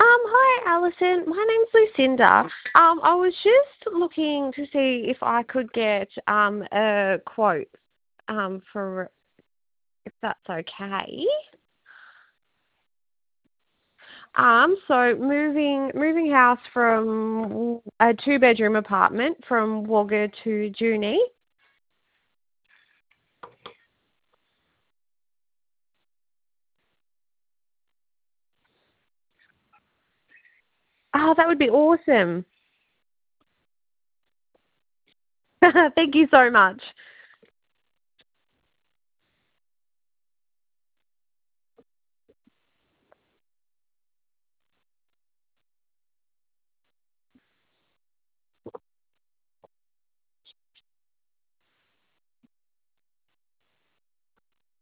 Hi, Alison. My name's Lucinda. I was just looking to see if I could get a quote for if that's okay. So moving house from a two-bedroom apartment from Wagga to Junee. Oh, that would be awesome. Thank you so much.